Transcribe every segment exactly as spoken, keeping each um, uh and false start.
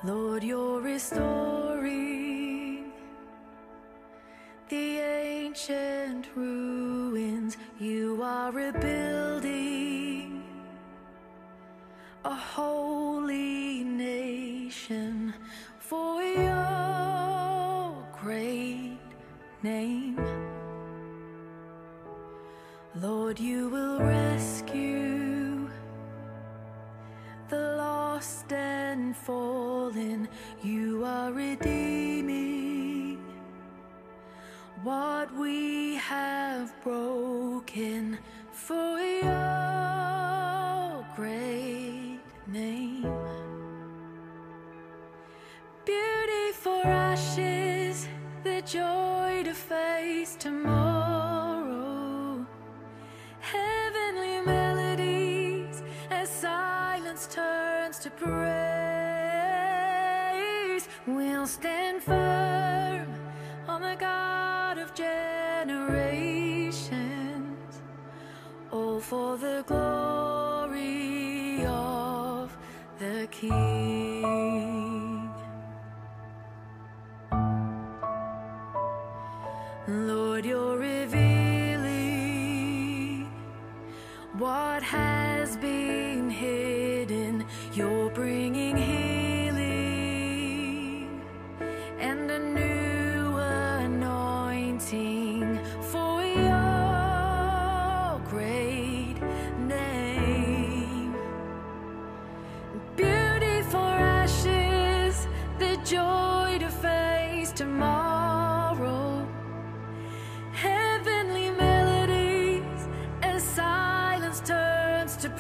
Lord, you're restoring the ancient ruins. You are rebuilding a holy nation for your great name. Lord, you will rescue the lost and fallen. You are redeeming what we have broken for your great name. Beauty for ashes, the joy to face tomorrow. Heavenly melodies as silence turns to praise. We'll stand firm on the God of generations, all for the glory of the King. Lord, you're revealing what has been hidden. You're bringing healing and a new anointing for your great name. Beauty for ashes, the joy to face tomorrow. Heavenly melodies as silence turns to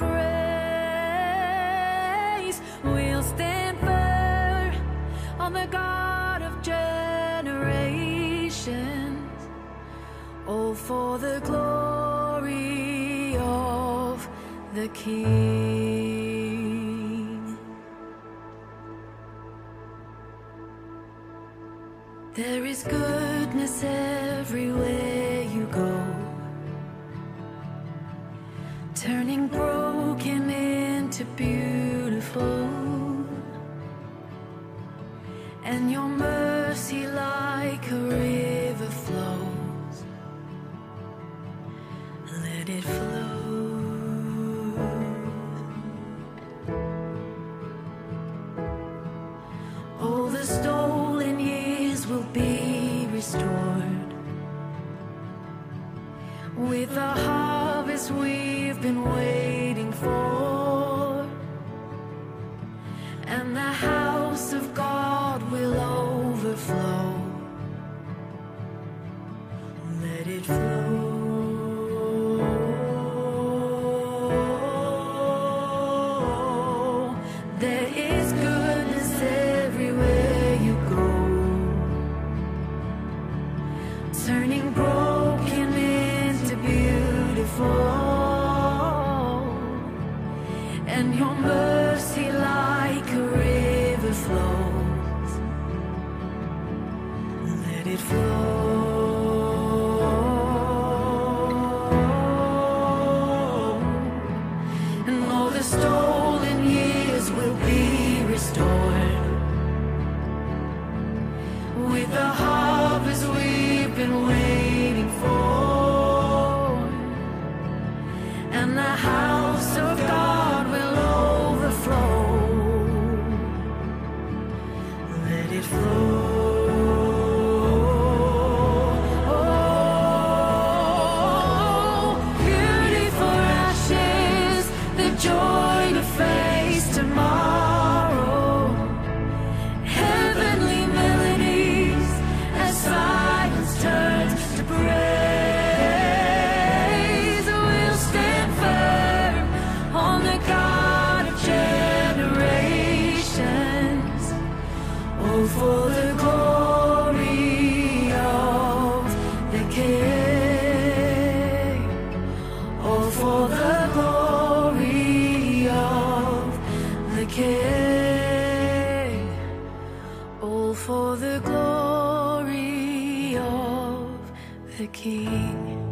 praise. We'll stand firm on the God of generations, all for the glory of the King. There is goodness everywhere you go, turning broken into beautiful, and your mercy like a river flows. Let it flow. All the stolen years will be restored with the harvest we've been waiting for, and the house of God will overflow. Let it flow. There is goodness everywhere you go, turning broken into beautiful, and your mercy like a river flows. Let it flow. And all the stolen years will be restored with the harvest we've been waiting for, and the house of God will overflow. Let it flow. Oh, beauty for ashes, the joy to face tomorrow. Heavenly melodies as silence turns to praise. We'll stand firm on the God of generations, all for the glory of the King, all for the glory of the King, all for the glory of the King.